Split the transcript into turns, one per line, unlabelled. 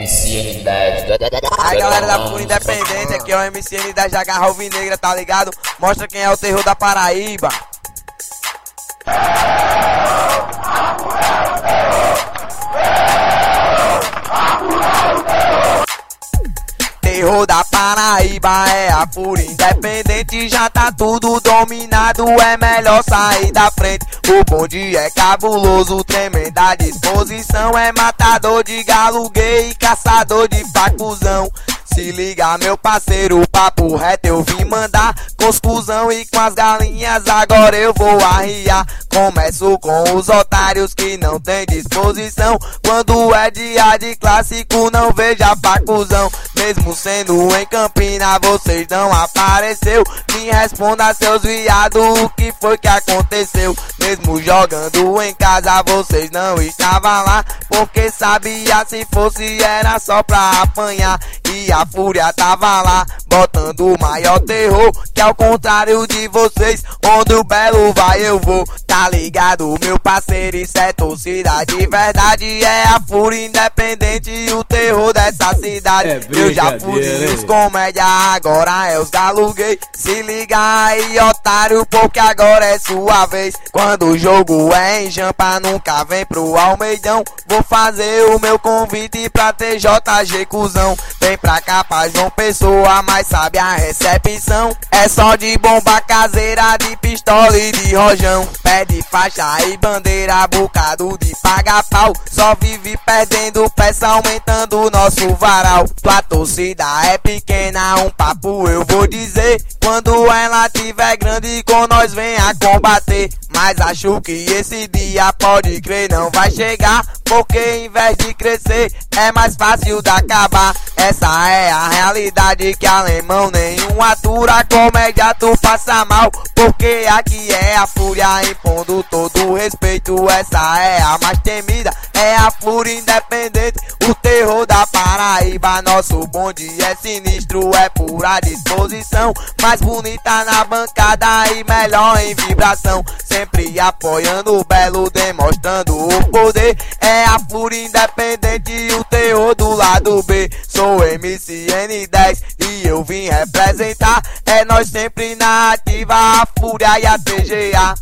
MCN10.
Aí galera da Fúria Independente, aqui é o MCN10 da Garra Alvinegra, tá ligado? Mostra quem é o terror da Paraíba. Terror da Paraíba é a Fúria Independente, já tá tudo dominado, é melhor sair da frente. O bonde é cabuloso, tremenda disposição, é matador de galo gay e caçador de facuzão. Se liga meu parceiro, o papo reto eu vim mandar, com os cuzão e com as galinhas agora eu vou arriar. Começo com os otários que não tem disposição, quando é dia de clássico não veja facuzão. Mesmo sendo em Campina vocês não apareceu, me responda seus viados, o que foi que aconteceu? Mesmo jogando em casa vocês não estavam lá, porque sabia se fosse era só pra apanhar. E a Fúria tava lá, botando o maior terror, que ao contrário de vocês, onde o belo vai eu vou. Tá ligado meu parceiro, isso é torcida de verdade, é a Fúria Independente e o terror dessa cidade. Eu já fui os comédia, agora é os galo gay. Se liga aí otário, porque agora é sua vez. Quando o jogo é em Jampa, nunca vem pro Almeidão. Vou fazer o meu convite pra TJG cuzão. Vem pra cá pra João Pessoa, mas sabe a recepção. É só de bomba caseira, de pistola e de rojão. Pede faixa e bandeira, bocado de paga-pau. Só vive perdendo peça, aumentando o nosso varal. Tua torcida é pequena, um papo eu vou dizer. Quando ela tiver grande, com nós venha combater. Mas acho que esse dia, pode crer, não vai chegar, porque em vez de crescer, é mais fácil de acabar. Essa é a realidade que alemão nenhum atura. Comédia tu passa mal, porque aqui é a Fúria impondo todo o respeito. Essa é a mais temida, é a Fúria Independente, o terror da Paraíba. Nosso bonde é sinistro, é pura disposição, mais bonita na bancada e melhor em vibração. Sempre apoiando o belo, demonstrando o poder. É a Fúria Independente e o terror do lado B. Sou MCN10 e eu vim representar. É nós sempre na ativa, a Fúria e a TGA.